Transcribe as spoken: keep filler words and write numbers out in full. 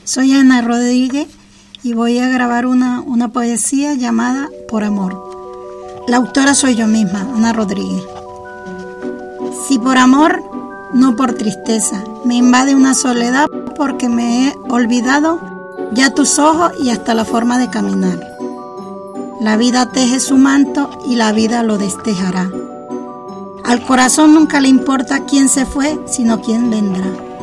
Soy Ana Rodríguez y voy a grabar una, una poesía llamada Por Amor. La autora soy yo misma, Ana Rodríguez. Si por amor, no por tristeza, me invade una soledad porque me he olvidado ya tus ojos y hasta la forma de caminar. La vida teje su manto y la vida lo destejará. Al corazón nunca le importa quién se fue, sino quién vendrá.